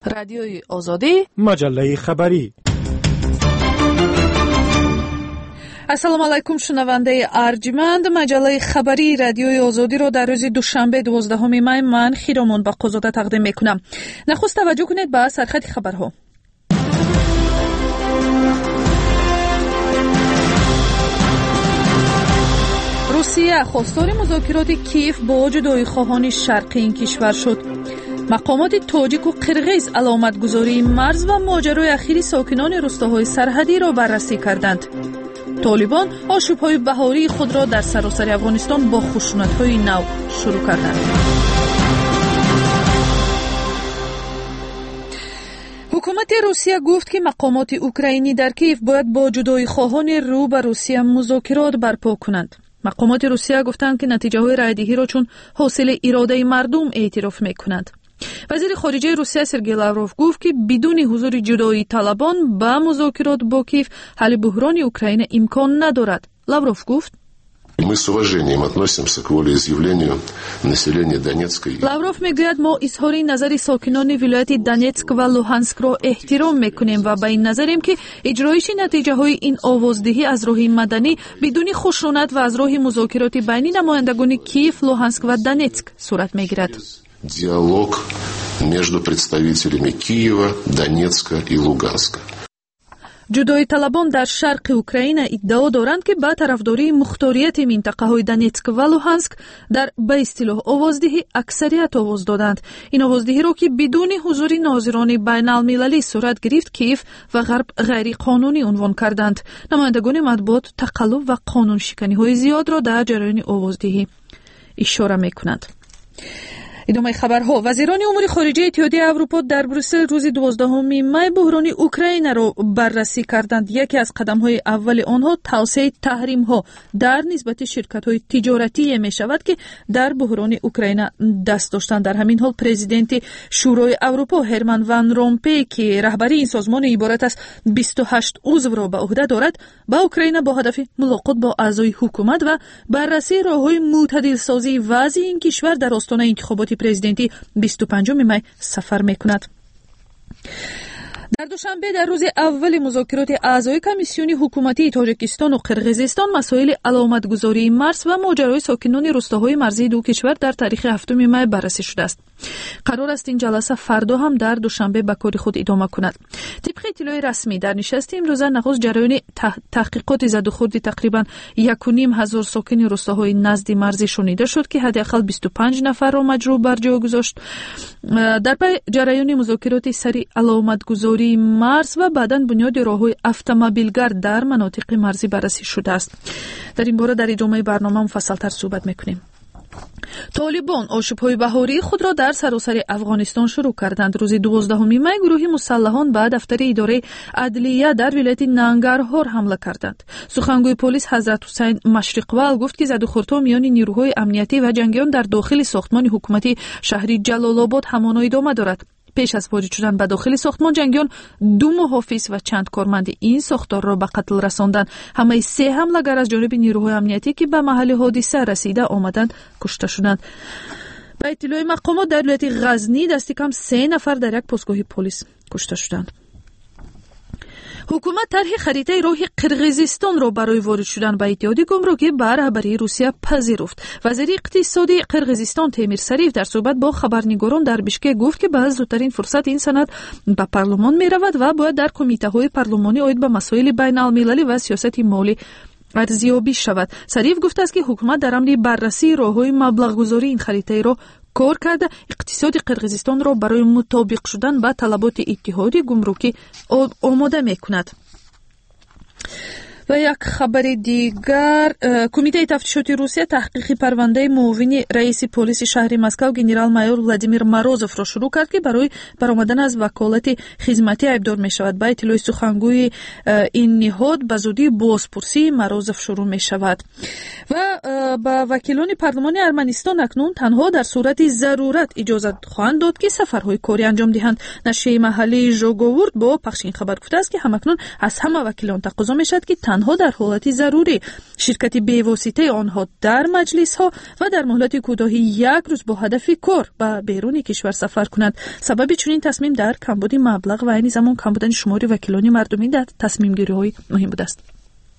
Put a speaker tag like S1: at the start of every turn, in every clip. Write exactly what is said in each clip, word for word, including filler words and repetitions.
S1: رادیوی آزادی،
S2: مجله خبری.
S1: السلام علیکم شنونده ارجمند. مجله خبری رادیوی آزادی را در روز دوشنبه دوازدهم می من خیرمان بقازاده تقدیم میکنم. نخست توجه کنید به سرخط خبرها. روسیه خواستار مذاکرات کیف با جدایی خواهان شرقی این کشور شد. مقامات تاجیک و قرغیز علامت گذاری مرز و ماجرای اخیری ساکنان روستاهای سرحدی را بررسی کردند. طالبان آشوب‌های بهاری خود را در سراسر افغانستان با خشونت‌های نو شروع کردند. حکومت روسیه گفت که مقامات اوکراینی در کیف باید با جدایی خواهان رو به روسیه مذاکرات برپا کنند. مقامات روسیه گفتند که نتیجه های رایدهی را چون حاصل اراده مردم اعتراف میکنند. وزیر خارجه روسیه سرگئی لاوروف گفت که بدون حضور جدایی طالبان به مذاکرات با کیف حل بحران اوکراین امکان ندارد. لاوروف گفت
S3: Мы с уважением относимся к волеизъявлению населения Донецка.
S1: لاوروف میگوید ما اظهار نظر ساکنان ولایت دونتسک و لوهانسک را احترام میکنیم و به این نظریم که اجرایش نتیجه های این آوازدهی از راه مدنی بدون خشونت و از راه مذاکرات بین نمایندگان کیف، لوهانسک و دونتسک صورت میگیرد.
S3: Диалог между представителями Киева, Донецка и Луганска.
S1: جدایی طلبان در شرق اوکراین ادعا دارند که با طرفداری مختاریت منطقه های دونتسک و لوهانسک در به اصطلاح آوازدهی اکثریت آواز دادند. این آوازدهی را که بدون حضور ناظران بین المللی صورت گرفت، کیف و غرب غیر قانونی عنوان کردند. نمایندگان مطبوعات تقلب و قانون شکنی های زیاد را در جریان آوازدهی اشاره میکنند. ادامه خبرها. وزیران امور خارجه اتحادیه اروپا در بروسل روز دوازدهم می بحران اوکراین را بررسی کردند. یکی از قدم‌های اول آنها توسعه تحریم‌ها در نسبت شرکت‌های تجارتی می شود که در بحران اوکراین دست داشتند. در همین حال پرزیدنت شورای اروپا هرمن ون رومپی که رهبری این سازمان عبارت از بیست و هشت عضو را به عهده دارد، با اوکراین با هدف ملاقات با اعضای حکومت و بررسی راه‌های معتدل سازی وضع این کشور در آستانه انتخابات پرزیدنتی بیست و پنجم می سفر میکند. در دوشنبه در روز اول مذاکرات اعضای کمیسیون حکومتی تاجیکستان و قرغیزستان مسائل علامتگذاری مرز و ماجرای ساکنان روستاهای مرزی دو کشور در تاریخ هفتم می بررسی شده است. قرار است این جلسه فردا هم در دوشنبه به کار خود ادامه کند. طبق اطلاع رسمی در نشست امروزه نخست جریان تحقیقات زد و خورد تقریبا یک و نیم هزار ساکن روستاهای نزد مرزی شنیده شد که حداقل بیست و پنج نفر را مجروح بر جای گذاشت. در پی جریان مذاکرات سری علامتگذاری مرز و بعداً بنیاد راههای اتومبیلگر در مناطق مرزی بررسی شده است. در این باره در ادامه برنامه مفصل‌تر صحبت می‌کنیم. طالبان آشوب‌های بهاری خود را در سراسر افغانستان شروع کردند. روز دوازدهم می گروه مسلحان به دفتر اداره عدلیه در ولایت ننگرهار حمله کردند. سخنگوی پلیس حضرت حسین مشرق‌ول گفت که زدوخوردها میان نیروهای امنیتی و جنگیان در داخل ساختمان حکومتی شهر جلال آباد همان ادامه دارد. پیش از وارد شدن به داخل ساختمان، جنگیان دو محافظ و چند کارمند این ساختار را به قتل رساندند. همه سه حمله‌گر از جانب نیروهای امنیتی که به محل حادثه رسیده آمدند کشته شدند. به اطلاع مقامات در ولایت غزنی دست کم سه نفر در یک پاسگاه پلیس کشته شدند. حکومت طرح خریطه راه قرغیزستان را برای وارد شدن به اتحاد گمرکی به رهبری روسیه پذیرفت. وزیر اقتصادی قرغیزستان تیمیر سریف در صحبت با خبرنگاران در بشکک گفت که به زودترین فرصت این سند به پارلمان می رود و باید در کمیته های پارلمانی عاید به مسائل بین المللی و سیاست مالی ارزیابی شود. سریف گفته است که حکومت در عمل بررسی راههای مبلغ گذاری این خریطه را کار کرده اقتصاد قرغیزستان را برای مطابق شدن با طلبات اتحاد گمرکی آماده میکند. و یک خبر دیگر، کمیته تفتیشاتی روسیه تحقیق پرونده معاون رئیس پلیس شهر مسکو گنرال مایور ولادیمیر مروزوف را شروع کرد که برای برآمدن از وکالت خدمتی ایبدار می شود. با اطلاع سخنگوی این نهاد به زودی بازپرسی مروزوف شروع می شود. و با وکیلان پارلمان ارمنستان اکنون تنها در صورت ضرورت اجازه خواهند داد که سفرهای کاری انجام دهند. نشریه محلی ژوگوورد با پخش این خبر گفته است که همکنون از همه وکیلان تقاضا می شود که تنها در حالت ضروری شرکت بی‌واسطه آنها در مجلس ها و در مهلت کوتاهی یک روز با هدف کار به بیرون کشور سفر کنند. سبب چنین تصمیم در کمبود مبلغ و عین زمان کم بودن شمار وکیلان مردمی در تصمیم گیری های مهم بوده است.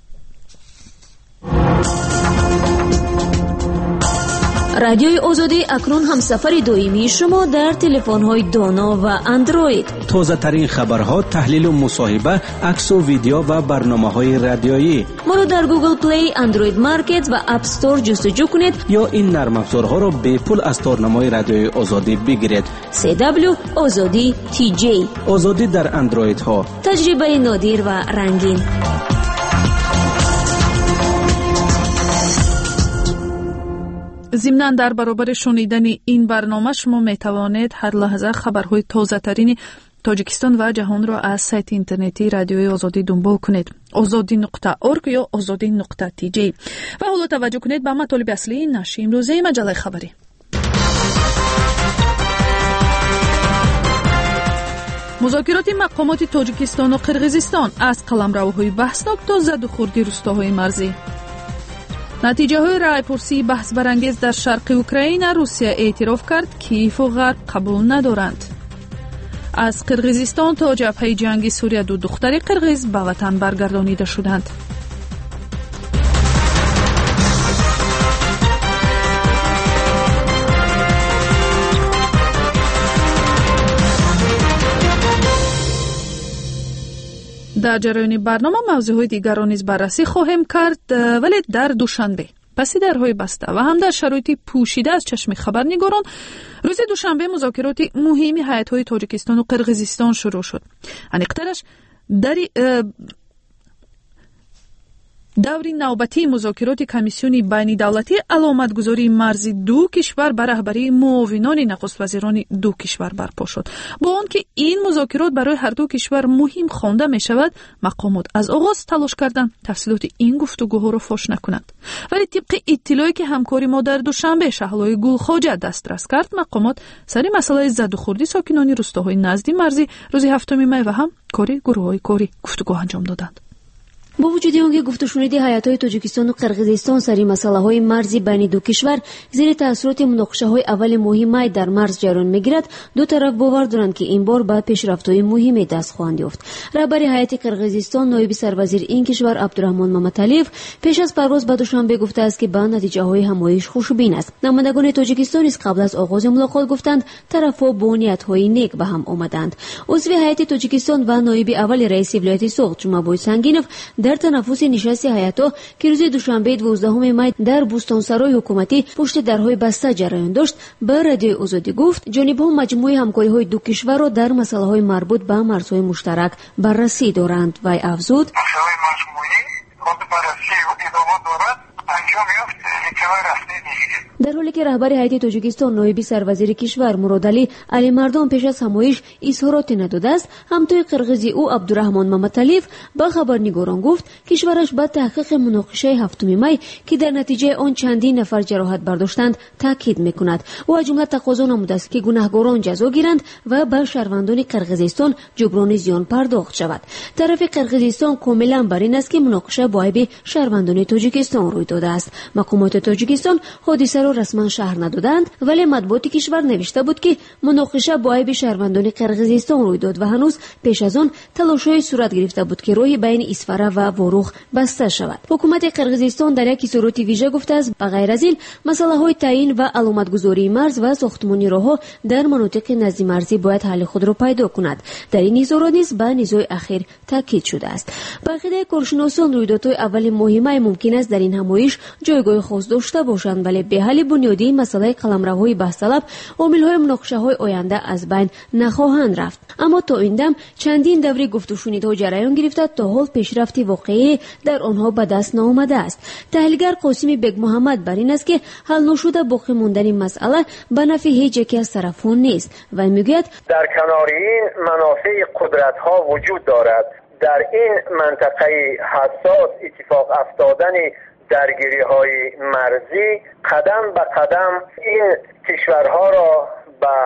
S2: رادیوی آزادی اکنون هم سفر دائمی شما در تلفن‌های دانا و اندروید.
S4: تازه ترین خبرها، تحلیل و مصاحبه، عکس و ویدیو و برنامه‌های رادیویی.
S2: ما رو در گوگل پلی، اندروید مارکت و اپ استور جستجو کنید
S4: یا این نرم افزارها را به پول از تارنمای رادیوی آزادی بگیرید.
S2: سی دبلیو آزادی تی جی.
S4: آزادی در اندروید ها.
S2: تجربه نادر و رنگین.
S1: ضمناً در برابر شنیدن این برنامه شما می توانید هر لحظه خبرهای تازه ترین تاجیکستان و جهان را از سایت اینترنتی رادیوی آزادی دنبال کنید. آزادی نقطه اورگ یا آزادی نقطه تی جی. و حالا توجه کنید به مطالب اصلی نشر امروزه مجله خبری. مذاکرات مقامات تاجیکستان و قرقیزستان از قلمروهای بحثناک تا زد و خورد روستاهای مرزی. نتیجه های رایپرسی بحث برانگیز در شرق اوکراین روسیه اعتراف کرد کیف و غرب قبول ندارند. از قرقیزستان تا جبهه جنگی سوریه دو دختر قرقیز به وطن برگردانیده شدند. در جریان برنامه موضوعهای دیگر را نیز بررسی خواهیم کرد، ولی در دوشنبه پس درهای بسته و هم در شرایط پوشیده از چشم خبرنگاران روز دوشنبه مذاکرات مهمی هیئت‌های تاجیکستان و قرقیزستان شروع شد. انیقترش در دوری نوبتی مذاکرات کمیسیون بین دولتی علامتگذاری مرزی دو کشور بر رهبری معاونان نخست وزیران دو کشور برپا شد. با آنکه این مذاکرات برای هر دو کشور مهم خوانده می شود، مقامات از آغاز تلاش کردند تفصیلات این گفتگوها را فاش نکنند. ولی طبق اطلاعی که همکاری ما در دوشنبه شهلای گلخواجه دسترس کرد، مقامات سر مسئله زد و خوردی ساکنان روستاهای نزدی مرزی روز هفتم می و هم کاری گروه‌های کاری گفتگو انجام دادند.
S2: با وجود اینکه گفت و شنود هیئت‌های تاجیکستان و قرقیزستان سری مسائل مرزی بین دو کشور زیر تاثیرات مناقشه‌های اول مهم در مرز جریان می‌گیرد، دو طرف باور دارند که این بار به پیشرفت‌های مهمی دست خواهند یافت. رهبر هیئت قرقیزستان نایب سروزیر این کشور عبدالرحمن ممتلیف پیش از پرواز به دوشنبه گفته است که به نتیجه‌های همایش خوشبین است. نمایندگان تاجیکستان نیز قبل از آغاز ملاقات گفتند طرف‌ها با نیت‌های نیک به هم آمدند. عضو هیئت تاجیکستان و نایب اول رئیس ولایت سوخت جمعه سنگینوف در تنفس نشست هیئت‌ها که روز دوشنبه دوازدهم می در بوستانسرای حکومتی پشت درهای بسته جریان داشت، به رادیوی آزادی گفت جانب‌ها مجموعه همکاری‌های دو کشور را در مسائل‌های مربوط به مرزهای مشترک بررسی دارند. و افزود
S5: مسائل مجموعی خود بررسی و ادامه دارد انجام یافت اطلاع رسمی نیست.
S2: در حالی که رهبر هیئت تاجیکستان نایب سروزیر کشور مرادعلی علی مردان پیش از همایش اظهاراتی نداده است، همتای قرقیزی او عبدالرحمن ممتلیف به خبرنگاران گفت کشورش به تحقیق مناقشه هفتم می که در نتیجه آن چندین نفر جراحت برداشتند تاکید میکند. او از جمله تقاضا نموده است که گناهکاران جزا گیرند و به شهروندان قرقیزستان جبران زیان پرداخت شود. طرف قرقیزستان کاملا بر این است که مناقشه با عیب شهروندان تاجیکستان روی داده است. مقامات تاجیکستان حادثه را رسما شهر ندادند، ولی مطبوعات کشور نوشته بود که مناقشه با عیب شهروندان قرقیزستان روی داد و هنوز پیش از آن تلاش‌های صورت گرفته بود که راهی بین اسفره و واروخ بسته شود. حکومت قرقیزستان در یک اظهارات ویژه گفته است به غیر از این مسائل‌های تعیین و علامتگذاری مرز و ساختمانی راه‌ها در مناطق نزدیک مرزی باید حل خود را پیدا کند. در این اظهارات نیز به نیزهای اخیر تاکید شده است. به عقیده کارشناسان رویدادهای اول مهمه ممکن است در این همایش جایگاه خاص داشته باشند، ولی به حل بنیادی مسئله قلمروهای بحث طلب عامل‌های مناقشه‌های آینده از بین نخواهند رفت. اما تا این دم چندین دوره گفت و شنیدها جریان گرفته تا حال پیشرفتی واقعی در آنها به دست نآمده است. تحلیلگر قاسمی بیگ محمد بر این است که حل نشده باقی ماندن این مسئله به نفع هیچ یکی از طرفان نیست و میگوید
S6: در کنار این منافع قدرت‌ها وجود دارد. در این منطقه حساس اتفاق افتادن درگیری‌های مرزی قدم به قدم این کشورها را به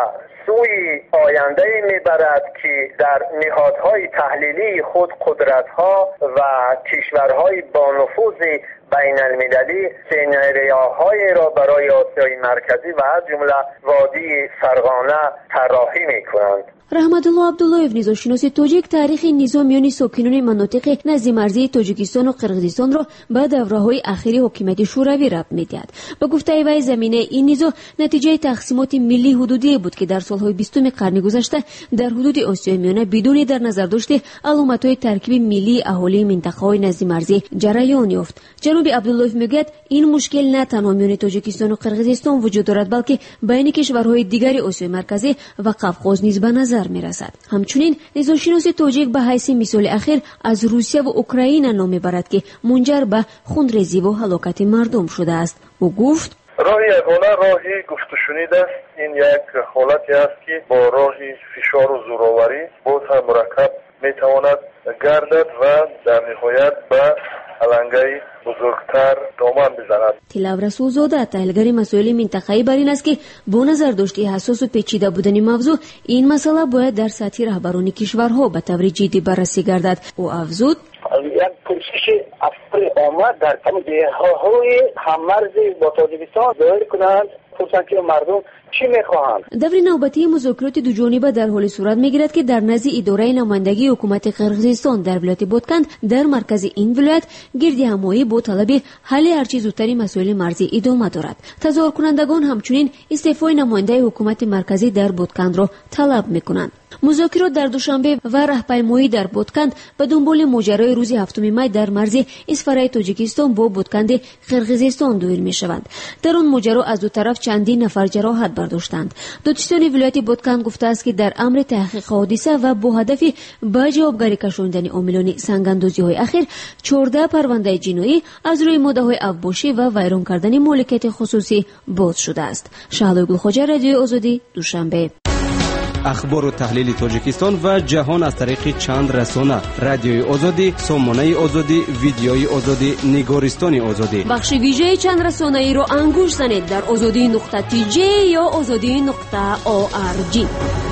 S6: سوی آینده میبرد که در نهادهای تحلیلی خود قدرت‌ها و کشورهای با نفوذ بین المللی سناریوهایی را برای آسیای مرکزی و از جمله وادی فرغانه طراحی میکنند.
S2: رحمتالله عبداللهیف نژادشناس تاجیک تاریخ نظام میان ساکنان مناطق نزد مرزی تاجیکستان و قرقیزستان را به دوره‌های اخیر حکومت شوروی ربط می‌دهد. به گفته وی زمینه این نزاع نتیجه تقسیمات ملی حدودی بود که در سالهای بیستم قرن گذشته در حدود آسیای میانه بدون در نظر داشته علامت‌های ترکیب ملی اهالی منطقه‌های نزد مرزی جریان یافت. جناب عبداللهیف میگوید این مشکل نه تنها میان تاجیکستان و قرقیزستان وجود دارد بلکه بین کشورهای دیگر آسیای مرکزی و قفقاز نیز به نظر میرسد. همچنین نژادشناس تاجیک به حیث مثال اخیر از روسیه و اوکراین نام میبرد که منجر به خونریزی و هلاکت مردم شده است. او گفت
S7: راه یگانه راهی گفت و شنید است. این یک حالتی است که با راه فشار و زورآوری باز هم مرکب میتواند گردد و در نهایت به علنگه بزرگتر دامن بزند.
S2: طلاب رسولزاده تحلیلگر مسائل منطقه‌ای بر این است که با نظر داشته حساس و پیچیده بودن موضوع این مسئله باید در سطح رهبران کشورها به طور جدی بررسی گردد. او افزود
S8: یک پرسش افکار عامه در همه جهه‌های هم‌مرز با تاجیکستان ظاهر کنند خصوصا که مردم چی میخواهند.
S2: دور نوبتی مذاکرات دو جانبه در حال صورت میگیرد که در نزد اداره نمایندگی حکومت قرقیزستان در ولایت بادکند در مرکز این ولایت گرد همایی با طلب حل هرچه زودتری مسائل مرزی ادامه دارد. تظاهر کنندگان همچنین استعفای نماینده حکومت مرکزی در بادکند را طلب میکنند. مذاکرات در دوشنبه و راهپیمایی در بادکند به دنبال ماجرای روز هفتم می در مرز اسفرای تاجیکستان با بادکند قرقیزستان دایر می شوند. در آن ماجرا از دو طرف چندین نفر جراحت برداشتند. دادستان ولایت بادکند گفته است که در امر تحقیق حادثه و با هدف به جوابگاری کشاندن عاملان سنگ‌اندازی‌های اخیر چهارده پرونده جنایی از روی ماده‌های افباشی و ویران کردن مالکیت خصوصی باز شده است. شهلا گلخواجه، رادیوی آزادی، دوشنبه.
S9: اخبار و تحلیل تاجیکستان و جهان از طریق چند رسانه: رادیوی آزادی، سامانه آزادی، ویدیوی آزادی، نگارستان آزادی.
S2: بخش ویژه چند رسانه ای را انگوش زنید در آزادی نقطه تی جی یا آزادی نقطه او آر جی.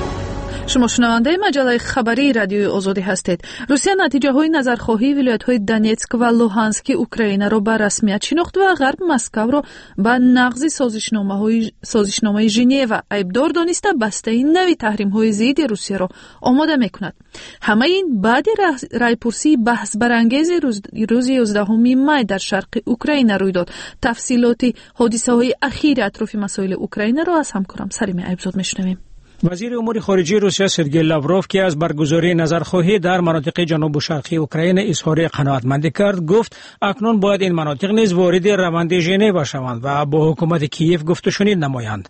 S1: شما شنونده مجله خبری رادیوی آزادی هستید. روسیه نتیجه های نظرخواهی ولایت های دونیتسک و لوهانسک اوکراین را به رسمیت شناخت و غرب مسکو را به نقض سازشنامه های سازشنامه ژنو عیبدار دانسته بسته نوی تحریم های ضد روسیه را آماده میکند. همه این بعد رایپرسی بحث برانگیز روز, روز یازدهم می در شرق اوکراین روی داد. تفصیلات حادثه های اخیر اطراف مسائل اوکراین را از همکارم سریم عیبزاد میشنویم.
S10: وزیر امور خارجه روسیه سرگئی لاوروف که از برگزاری نظرخواهی در مناطق جنوب و شرقی اوکراین اظهار قناعتمندی کرد، گفت اکنون باید این مناطق نیز وارد روند ژنو شوند و با حکومت کیف گفت و شنید نمایند.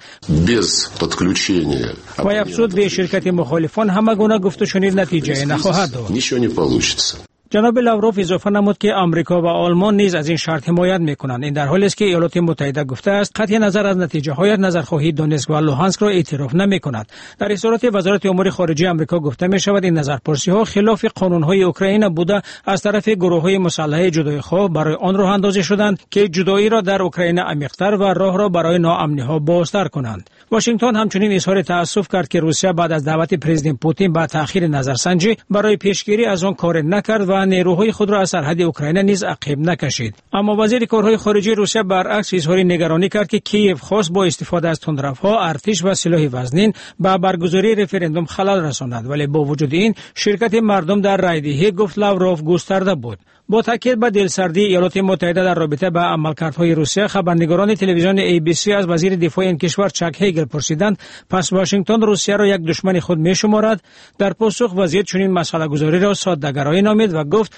S10: و افزود به شرکت مخالفان همه گونه گفت و شنید نتیجه نخواهد داد. جناب لاوروف اضافه نمود که آمریکا و آلمان نیز از این شرط حمایت میکنند. این در حالی است که ایالات متحده گفته است قطع نظر از نتیجه های نظرخواهی دونتسک و لوهانسک را اعتراف نمیکند. در اظهارات وزارت امور خارجه آمریکا گفته می شود این نظرپرسی ها خلاف قانون های اوکراین بوده از طرف گروه های مسلح جدایی‌خواه برای آن راه اندازی شدند که جدایی را در اوکراین عمیق‌تر و راه را برای ناامنی ها بازتر کنند. واشنگتن همچنین اظهار تأسف کرد که روسیه بعد از دعوت پرزیدنت پوتین به تأخیر نظرسنجی برای پیشگیری از آن کار نکرد و نیروهای خود را از سرحد اوکراین نیز عقب نکشید. اما وزیر کارهای خارجه روسیه برعکس اظهار نگرانی کرد که کیف خواست با استفاده از تندروها، ارتش و سلاح وزنین به برگزاری رفراندوم خلل رساند، ولی با وجود این شرکت مردم در رایدهی گفت لاوروف گسترده بود. با تاکید به دلسردی ایالات متحده در رابطه با عملکردهای روسیه، خبرنگاران تلویزیون ای بی سی از وزیر دفاع این کشور چک هیگل پرسیدند پس واشنگتن روسیه را یک دشمن خود می‌شمارد؟ در پاسخ وزیر چنین مسئله گذاری را ساده‌گرایی نامید و گفت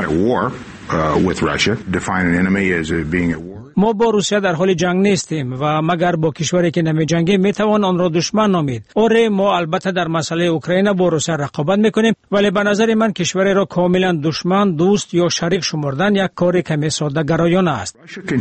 S10: ما با روسیه در حال جنگ نیستیم و مگر با کشوری که نمی‌جنگیم میتوان آن را دشمن نامید. آره، ما البته در مسئله اوکراین با روسیه رقابت میکنیم، ولی به نظر من کشوری را کاملا دشمن، دوست یا شریک شمردن یک کار کمی ساده‌گرایانه است.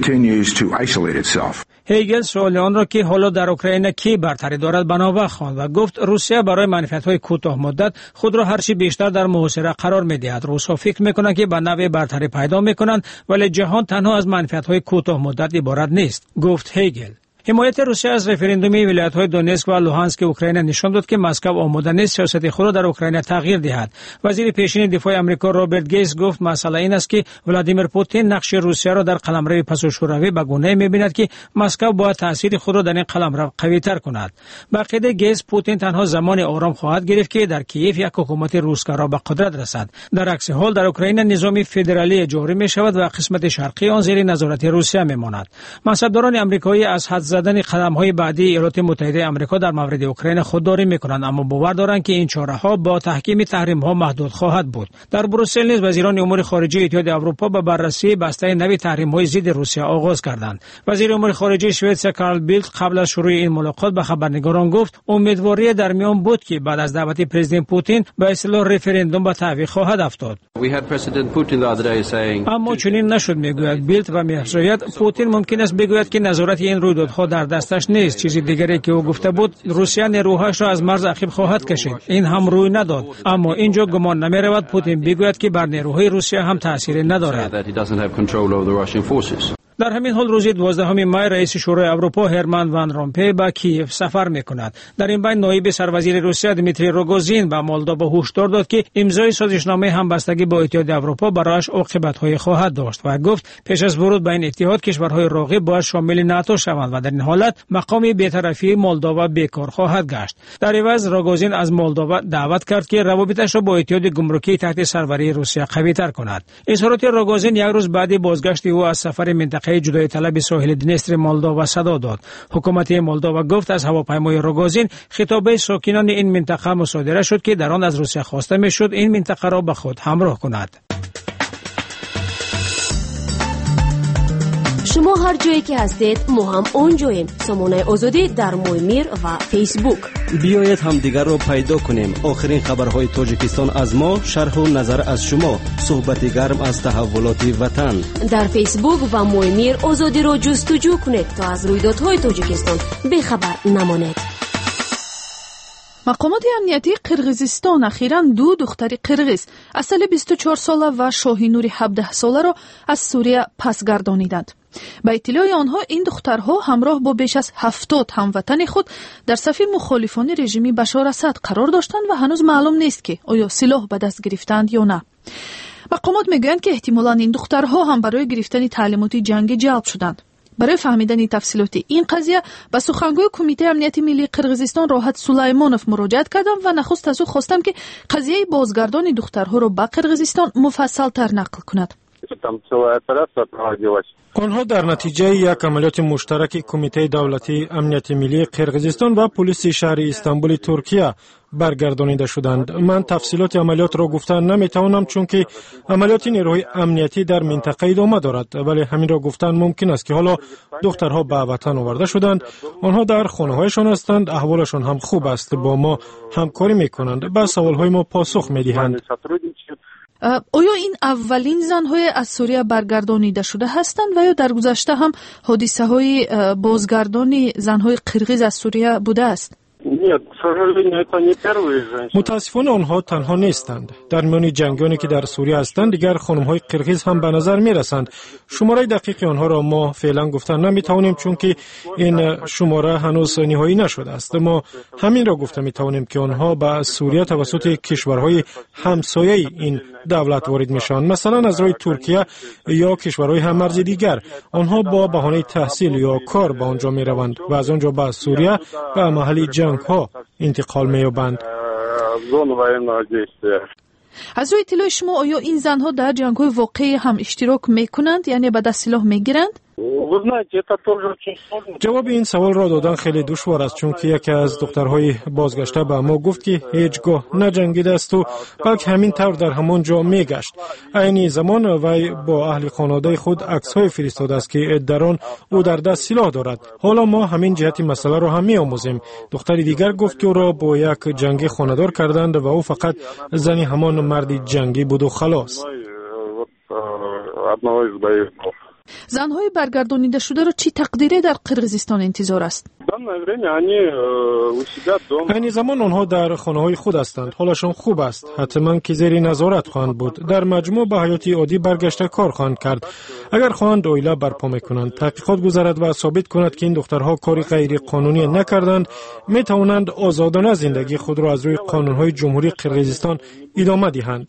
S10: هیگل سوال آن را که حالا در اوکراین کی برتری دارد بنابر خواند و گفت روسیه برای منفعت‌های کوتاه مدت خود را هرچی بیشتر در محاصره قرار می‌دهد. روس‌ها فکر می‌کنند که به نوع برتری پیدا می‌کنند، ولی جهان تنها از منفعت‌های کوتاه مدت عبارت نیست، گفت هیگل. حمایت روسیه از رفراندوم ولایت‌های دونتسک و لوهانسک اوکراین نشان داد که مسکو آماده نیست سیاست خود را در اوکراین تغییر دهد. وزیر پیشین دفاع آمریکا رابرت گیتس گفت مسئله این است که ولادیمیر پوتین نقش روسیه را در قلمرو پس‌الشوروی به گونه‌ای می‌بیند که مسکو باید تاثیر خود را در این قلمرو قوی‌تر کند. با عقیده گیتس پوتین تنها زمان آرام خواهد گرفت که در کیف یک حکومت روسگرا به قدرت رسد. در عکس حال در اوکراین نظام فدرالی جاری می‌شود و قسمت شرقی آن زیر نظارت روسیه می‌ماند. منصبداران آمریکایی از حد زدن قدم‌های بعدی ایالات متحده آمریکا در مورد اوکراین خودداری می‌کنند، اما باور دارند که این چاره‌ها با تحکیم تحریم‌ها محدود خواهد بود. در بروسل نیز وزیران امور خارجه اتحاد اروپا با بررسی بسته نوی تحریم‌های ضد روسیه آغاز کردند. وزیر امور خارجه سوئد کارل بیلت قبل از شروع این ملاقات به خبرنگاران گفت امیدواری در میان بود که بعد از دعوت پرزیدنت پوتین به اصلاح رفراندوم به تعویق خواهد افتاد. اما چنین نشد، میگوید بیلت و می‌افزاید پوتین ممکن است بگوید که نظارت این رویدادها در دستش نیست. چیزی دیگری که او گفته بود روسیه نیروهاش را از مرز عقب خواهد کشید. این هم روی نداد، اما اینجا گمان نمی‌رود پوتین بگوید که بر نیروهای روسیه هم تأثیر ندارد. در همین حال روز دوازدهم می رئیس شورای اروپا هرمان وان رومپی به کیف سفر می‌کند. در این بین نایب سروزیر روسیه دمیتری روگوزین به مولداوا هشدار داد که امضای سازشنامه همبستگی با اتحاد اروپا برایش عاقبت‌های خواهد داشت و گفت پیش از ورود به این اتحاد کشورهای راغب باید شامل ناتو شوند و در این حالت مقام بی‌طرفی مولداوا بیکار خواهد گشت. در عوض روگوزین از مولداوا دعوت کرد که روابطش را با اتحاد گمرکی تحت سروری روسیه قوی‌تر کند. اظهارات روگوزین یک روز بعد بازگشت او از سفر منطقه جدای طلب ساحل دنستر مولداوا صدا داد. حکومت مولداوا گفت از هواپیمای روگوزین خطاب ساکنان این منطقه مصادره شد که در آن از روسیه خواسته میشد این منطقه را به خود همراه کند.
S2: شما هر جایی که هستید ما هم اونجاییم. سامانه آزادی در مویمیر و فیسبوک.
S9: بیایید هم دیگر را پیدا کنیم. آخرین خبرهای تاجیکستان از ما، شرح و نظر از شما، صحبت گرم از تحولات وطن.
S2: در فیسبوک و مویمیر آزادی را جستجو کنید تا از رویدادهای تاجیکستان بیخبر نمانید.
S1: مقامات امنیتی قرغیزستان اخیراً دو دختر قرغیز اصل بیست و چهار ساله و شاهینور هفده ساله را از سوریه پس گردانیدند. با اطلاع آنها این دخترها همراه با بیش از هفتاد هموطن خود در صف مخالفان رژیم بشار اسد قرار داشتند و هنوز معلوم نیست که آیا سلاح به دست گرفتند یا نه. مقامات میگویند که احتمالاً این دخترها هم برای گرفتن تعلیمات جنگی جلب شدند. برای فهمیدن تفصیلات این قضیه به سخنگوی کمیته امنیت ملی قرغیزستان راحت سلیمانوف مراجعه کردم و نخست از او خواستم که قضیه بازگردان دخترها را به قرغیزستان مفصل تر نقل کند.
S11: آنها در نتیجه یک عملیات مشترک کمیته دولتی امنیت ملی قرغیزستان و پلیس شهر استانبول ترکیه برگردانیده شدند. من تفصیلات عملیات را گفتن نمیتوانم چون که عملیات نیروهای امنیتی در منطقه ادامه دارد، ولی همین را گفتن ممکن است که حالا دخترها به وطن آورده شدند. آنها در خانه‌هایشان هستند، احوالشان هم خوب است، با ما همکاری میکنند، به سوالهای ما پاسخ میدهند.
S1: آیا این اولین زنهای از سوریه برگردانیده شده هستند و یا در گذشته هم حادثه های بازگردانی زنهای قرغیز از سوریه بوده است؟
S11: متاسفانه آنها تنها نیستند. در میان جنگیانی که در سوریه هستند دیگر خانم‌های قرغیز هم به نظر می‌رسند. شماره دقیق آنها را ما فعلا گفتن نمی‌توانیم چون که این شماره هنوز نهایی نشده است. ما همین را گفته می‌توانیم که آنها به سوریه توسط کشورهای همسایه این دولت وارد میشوند، مثلا از روی ترکیه یا کشورهای هم‌مرزی دیگر. آنها با بهانه تحصیل یا کار به آنجا می‌روند و از آنجا به سوریه و محل جنگ ها انتقال می‌یابند.
S1: از روی اطلاع شما آیا این زنها در جنگ‌های واقعی هم اشتراک می‌کنند، یعنی به دست سلاح می‌گیرند؟
S11: جواب این سوال را دادن خیلی دشوار است چون که یکی از دخترهای بازگشته به ما گفت که هیچگاه نجنگیده است و بلکه همین طور در همان جا میگشت. عین زمان وی با اهل خانواده خود عکس‌های فرستاده است که در آن او در دست سلاح دارد. حالا ما همین جهت مسئله را هم می‌آموزیم. دختر دیگر گفت که او را با یک جنگی خانه‌دار کردند و او فقط زنی همان مرد جنگی بود و خلاص.
S1: زنهای برگردانیده شده را چی تقدیری در قرقیزستان انتظار است؟
S11: این زمان آنها در خانه‌های خود هستند. حالشان خوب است. حتما که زیر نظارت خواهند بود. در مجموع به حیات عادی برگشته کار خواهند کرد. اگر خواهند عائله برپا میکنند، تحقیقات گذرد و ثابت کند که این دخترها کاری غیر قانونی نکردند، می توانند آزادانه زندگی خود را از روی قانون‌های جمهوری قرقیزستان ادامه دهند.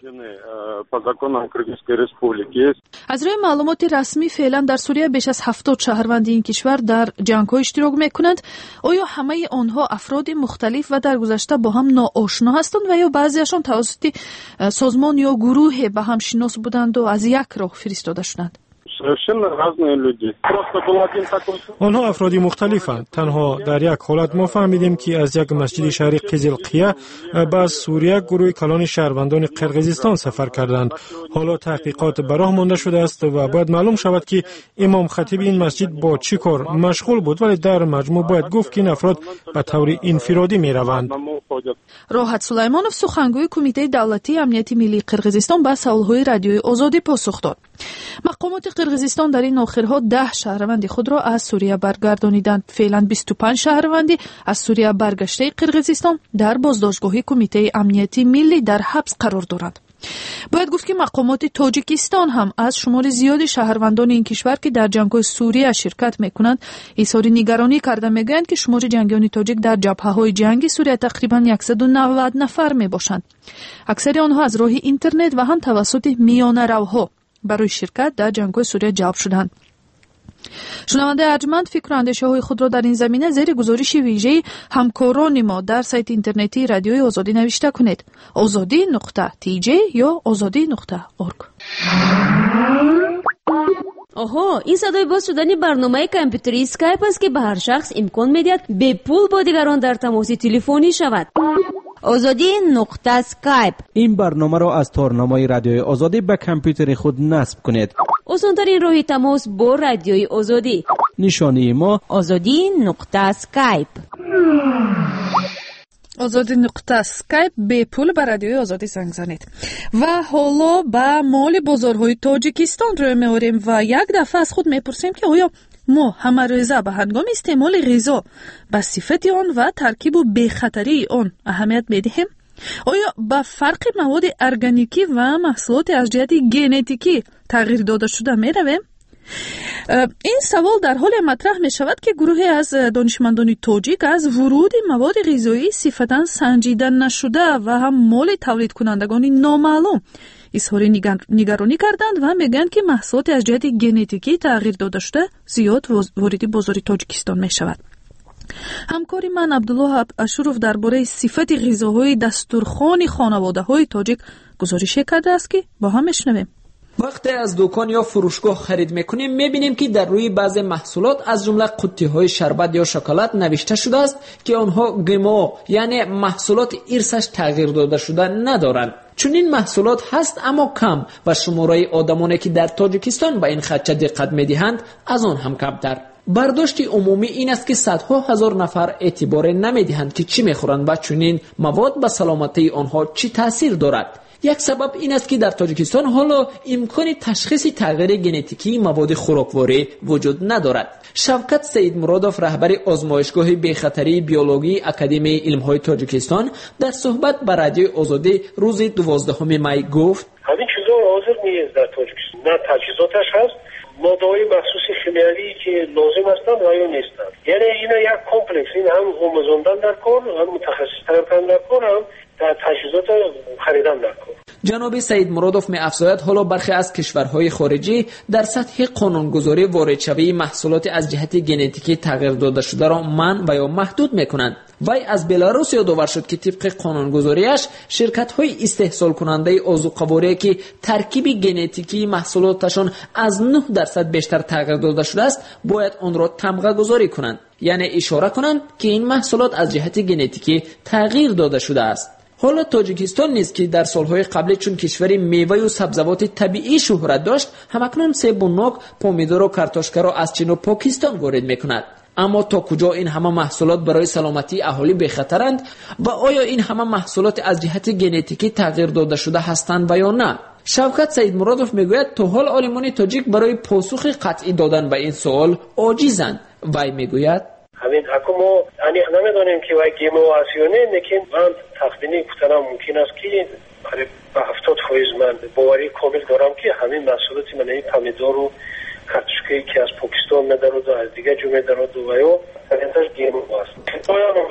S1: از روی معلومات رسمی فعلا در سوریه بیش از هفتاد شهروند این کشور در جنگ‌ها اشتراک می‌کنند. آیا همه آنها افراد مختلف و در گذشته با هم ناآشنا هستند و یا بعضیشان توسط سازمان یا گروه به هم شناس بودند و از یک راه فرستاده شدند؟
S11: آنها افرادی مختلفند. تنها در یک حالت ما فهمیدیم که از یک مسجد شهری قزلقیه به سوریه گروه کلان شهروندان قرقیزستان سفر کردند. حالا تحقیقات به راه مانده شده است و باید معلوم شود که امام خطیب این مسجد با چی کار مشغول بود، ولی در مجموع باید گفت که این افراد به طور انفرادی می روند.
S1: راحت سلیمانов سخنگوی کمیته دولتی امنیت ملی قرقیزستان به سوالهای رادیوی آزادی پاسخ داد. مقامات قرقیزستان در این آخرها ده شهروند خود را از سوریه برگردانیدند. فعلا بیست و پنج شهروندی از سوریه برگشته قرقیزستان در بازداشتگاه کمیته امنیتی ملی در حبس قرار دارند. باید گفت که مقامات تاجیکستان هم از شمار زیاد شهروندان این کشور که در جنگ‌های سوریه شرکت می‌کنند اظهار نگرانی کرده می‌گویند که شمار جنگیان تاجیک در جبهه‌های جنگی سوریه تقریباً صد و نود نفر میباشند. اکثر آنها از راه اینترنت و هم توسط میانه‌روها برای شرکت در جنگ‌های سوریه جلب شدند. شنونده ارجمند فکر و اندیشه‌های خود را در این زمینه زیر گزارش ویژه همکاران ما در سایت اینترنتی رادیوی آزادی نوشته کنید. آزادی نقطه تی جی یا آزادی نقطه اورگ.
S2: آها، این صدای باز شدن برنامه کامپیوتری اسکایپ است که به هر شخص امکان می‌دهد به پول با دیگران در تماس تلفنی شود. آزادی نقطه اسکایپ.
S4: این برنامه را از تارنامه رادیوی آزادی به کامپیوتر خود نصب کنید.
S2: آسان‌ترین راه تماس با رادیوی آزادی.
S4: نشانی ما
S2: آزادی نقطه اسکایپ.
S1: آزادی نقطه اسکایپ به پول به رادیوی آزادی زنگ زنید. و حالا به مال بازارهای تاجیکستان روی می‌آوریم و یک دفعه از خود میپرسیم که آیا ما همه روزه به هنگام استعمال غذا به صفت آن و ترکیب و بی‌خطری آن اهمیت میدهیم؟ آیا به فرق مواد ارگانیکی و محصولات از جهت ژنتیکی تغییر داده شده میرویم؟ این سوال در حال مطرح می شود که گروهی از دانشمندان تاجیک از ورود مواد غذایی صفتاً سنجیده نشده و هم مال تولید کنندگان نامعلوم اظهار نگرانی کردند و میگن که محصولات از جهت ژنتیکی تغییر داده شده زیاد وارد بازار تاجیکستان می شود. همکاری من عبدالله اشروف درباره صفت غذاهای دسترخوان خانواده‌های تاجیک گزارش کرده است که با هم بشنویم.
S12: وقتی از دکان یا فروشگاه خرید میکنیم میبینیم که در روی بعضی محصولات از جمله قطعه‌های شربت یا شکلات نوشته شده است که آنها گمو یعنی محصولات ارثش تغییر داده شده ندارند. چون این محصولات هست اما کم و شماره آدمانی که در تاجیکستان به این خدشه دقت میدهند از آن هم کمتر. برداشت عمومی این است که صدها هزار نفر اعتبار نمیدهند که چی میخورند و چنین مواد به سلامتی آنها چی تاثیر دارد. یک سبب این است که در تاجیکستان حالا امکان تشخیص تغییر ژنتیکی مواد خوراکواری وجود ندارد. شوکت سید مرادوف رهبر آزمایشگاه بی‌خطری بیولوژی اکادمی علم‌های تاجیکستان در صحبت با رادیوی آزادی روز دوازدهم می گفت:
S13: همین چیزا حاضر نیست در تاجیکستان. نه تجهیزاتش هست، ماده‌های مخصوص شیمیایی که لازم هستند آیا نیستند. یعنی اینا یک کمپلکس، این هم آموزاندن در کار، هم متخصص کردن در کار، هم در تجهیزات خریدن در کار.
S12: جناب سید مرادوف می افزاید حالا برخی از کشورهای خارجی در سطح قانونگذاری واردشوی محصولات از جهت ژنتیکی تغییر داده شده را منع و یا محدود میکنند. وی از بلاروس یادآور شد که طبق قانونگذاریش شرکت‌های استحصال کننده آذوقه‌واری که ترکیب ژنتیکی محصولاتشان از نه درصد بیشتر تغییر داده شده است باید آن را تمغه گذاری کنند، یعنی اشاره کنند که این محصولات از جهت ژنتیکی تغییر داده شده است. حالا تاجیکستان نیست که در سالهای قبل چون کشوری میوه و سبزیجات طبیعی شهرت داشت، همکنون سیب و نوک، پومیدور و کارتوشکا را از چین و پاکستان وارد میکند. اما تا کجا این همه محصولات برای سلامتی اهالی بخطرند و آیا این همه محصولات از جهت ژنتیکی تغییر داده شده هستند و یا نه؟ شوکت سید مرادوف میگوید تا حال عالمان تاجیک برای پاسخ قطعی دادن به این سوال عاجزند. وی میگوید
S13: همین حکومت یعنی نمیدونیم که وای گیمو آسیونه لیکن من تخمینی گفتنم ممکن است که قریب به هفتاد فیصد من باوری کامل دارم که همین محصولات من این پمیدور و کارتشکایی که از پاکستان میدارد و از دیگه جو میدارد و یا پرنتاج گیمو است.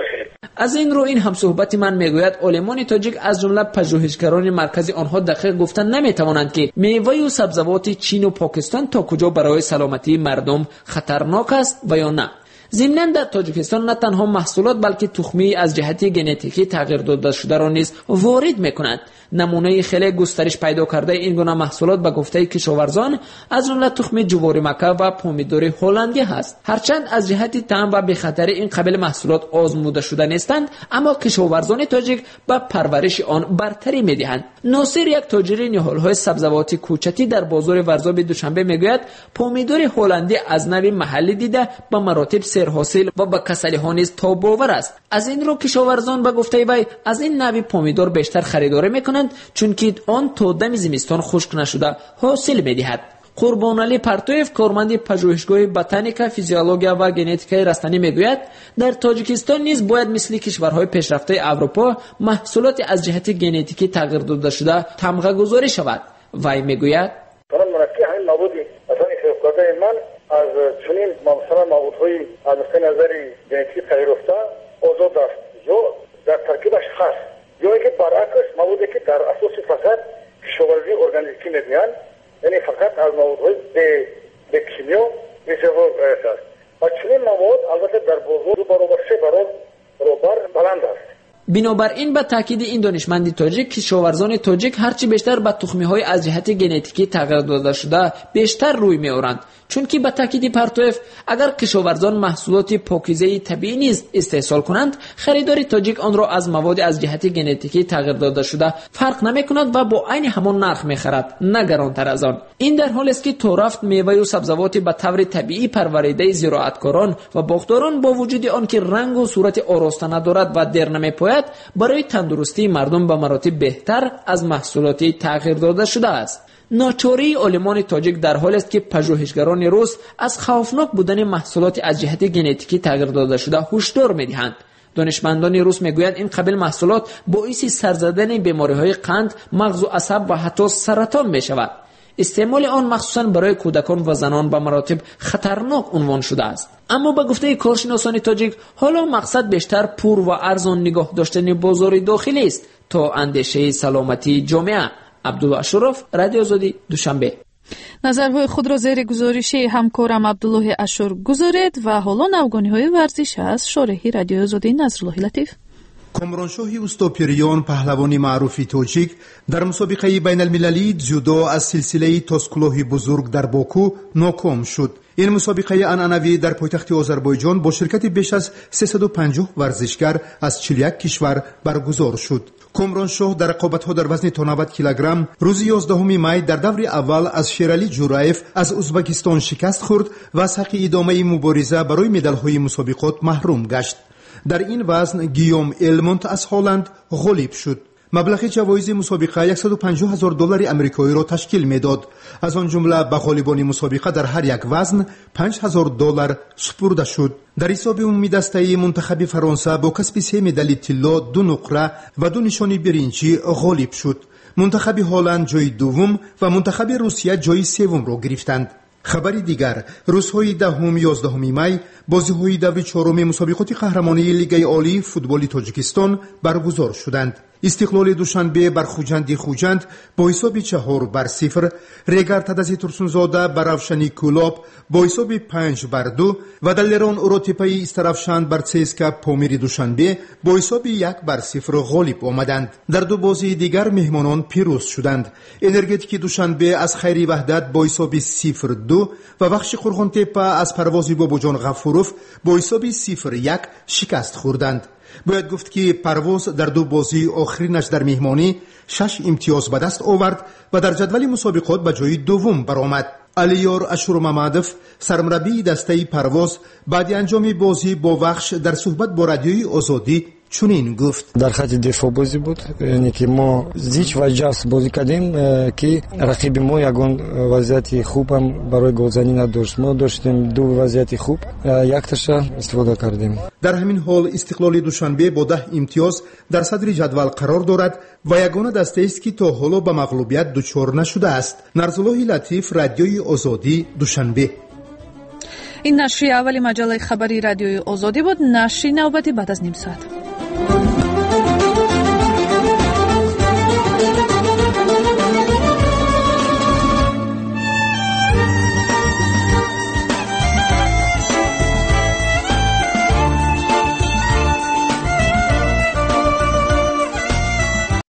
S12: از این رو این هم صحبت من میگوید علمان تاجیک از جمله پژوهشگران مرکزی آنها دقیق گفتن نمیتوانند که میوه و سبزیجات چین و پاکستان تا کجا برای سلامتی مردم خطرناک است و یا نه. ضمناً در تاجیکستان نه تنها محصولات بلکه تخمی از جهت ژنتیکی تغییر داده شده را نیز وارد میکنند. نمونه خیلی گسترش پیدا کرده این گونه محصولات به گفته کشاورزان از جمله تخم جوار مکه و پومیدور هلندی است. هرچند از جهت طعم و بخطر این قبیل محصولات آزموده شده نیستند، اما کشاورزان تاجیک به پرورش آن برتری میدهند. ناصر یک تاجر نهال‌های سبزیجات کوچکی در بازار ورزاب دوشنبه میگوید پومیدور هلندی از نوع محلی دیده به مراتب سرحاصل و به کسری ها نیز تاب‌آور است. از این رو کشاورزان به گفته وی از این نوع پومیدور بیشتر خریداری میکنند چون که آن تا دم زمستان خشک نشده حاصل میدهد. قربانعلی پرتویف کارمند پژوهشگاه بوتانیکا، فیزیولوژیا و ژنتیکای رستنی میگوید در تاجیکستان نیز باید مثل کشورهای پیشرفته اروپا محصولات از جهت ژنتیکی تغییر داده شده تمغه گذاری شود. وی میگوید
S14: من منکی همین نابودی مثلا این من از چنین مثلا موادهای از نظر ژنتیکی تغییر یافته آزاد است یا در ترکیبش خاص یا اینکه برعکس موادی که در اساس فقط کشاورزی ارگانیکی میدهند، یعنی فقط از موادهای به به کیمیا استفاده است. و چنین مواد البته در بازار دو برابر سه برابر بلند است.
S12: بنابراین به تاکید این دانشمند تاجیک کشاورزان تاجیک هرچی بیشتر به تخمی‌های از جهت ژنتیکی تغییر داده شده بیشتر روی می‌آورند، چون که به تاکید پرتویف اگر کشاورزان محصولات پاکیزه طبیعی نیز استحصال کنند، خریدار تاجیک آن را از مواد از جهت ژنتیکی تغییر داده شده فرق نمی‌کند و با عین همان نرخ می‌خرد، نه گرانتر از آن. این در حالی است که تا رفت میوه و سبزیجات به طور طبیعی پروریده زراعتکاران و باغداران با وجود آن که رنگ و صورت آراسته ندارد و در نمی‌پاید برای تندرستی مردم به مراتب بهتر از محصولات تغییر داده شده است. ناچاری علمان تاجیک در حالی است که پژوهشگران روس از خوفناک بودن محصولات از جهت ژنتیکی تغییر داده شده هشدار می‌دهند. دانشمندان روس میگویند این قبیل محصولات باعث سرزدن بیماری‌های قند، مغز و عصب و حتی سرطان می‌شود. استعمال آن مخصوصاً برای کودکان و زنان به مراتب خطرناک عنوان شده است. اما به گفته کارشناسان تاجیک حالا مقصد بیشتر پور و ارزان نگاه داشتن بازار داخلی است تا اندیشه سلامتی جامعه. عبدالله اشرف، رادیو آزادی، دوشنبه.
S1: نظرهای خود را زیر گزارش همکارم عبدالله اشرف گذارید و حالا نوگانی‌های ورزش از شارح رادیو آزادی نصرالله لطیف.
S15: کامرانشاه اوستاپریان پهلوانی معروفی تاجیک در مسابقه بین المللی جودو از سلسله تاسکلوه بزرگ در باکو ناکام شد. این مسابقه عنعنوی در پایتخت آذربایجان با شرکت بیش از سیصد و پنجاه ورزشگر از چهل و یک کشور برگزار شد. کامرانشاه در رقابت‌ها در وزن تا نود کیلوگرم روز یازدهم می در دور اول از شیرعلی جورایف از ازبکستان شکست خورد و از حق ادامه مبارزه برای مدال‌های مسابقات محروم گشت. در این وزن گیوم المونت از هلند غالب شد. مبلغ جوایز مسابقه صد و پنجاه هزار دلار آمریکایی را تشکیل میداد. از آن جمله به غالبان مسابقه در هر یک وزن پنج هزار دلار سپرده شد. در حساب عمومی دسته منتخب فرانسه با کسب سه مدال طلا، دو نقره و دو نشان برنجی غالب شد. منتخب هلند جای دوم و منتخب روسیه جای سوم را گرفتند. خبری دیگر، روزهای دهم یازدهم می بازی‌های دور چهارم مسابقات قهرمانی لیگ عالی فوتبال تاجیکستان برگزار شدند. استقلال دوشنبه بر خوجند خوجند با حساب چهار بر صفر، ریگر تدزی ترسونزاده بر روشنی کلاب با حساب پنج بر دو و دلران اوروتیپای استرافشند بر سیسکا پامیر دوشنبه با حساب یک بر صفر غالب آمدند. در دو بازی دیگر مهمانان پیروز شدند. انرژتیک دوشنبه از خیری وحدت با حساب صفر دو و بخش قرغنتپه از پروازی باباجان غفوروف با حساب صفر یک شکست خوردند. باید گفت که پرواز در دو بازی آخرینش در مهمانی شش امتیاز به دست آورد و در جدول مسابقات به جای دوم برآمد. علیار اشورمامدوف سرمربی دسته پرواز بعد انجام بازی با وخش در صحبت با رادیوی آزادی چنین گفت:
S16: در خط دفاع بازی بود، یعنی که ما زیچ و جاس بازی کردیم که رقیب ما یگان وضعیت خوب هم برای گلزنی نداشت. ما داشتیم دو وضعیت خوب، یک تاش استفاده کردیم.
S15: در همین حال استقلال دوشنبه با ده امتیاز در صدر جدول قرار دارد و یگانه دسته است که تا حالا به مغلوبیت دچار نشده است. نرزالله لطیف، رادیوی آزادی، دوشنبه.
S1: این نشریه اولی مجله خبری رادیوی آزادی بود. نشریه نوبتی بعد از نیم ساعت.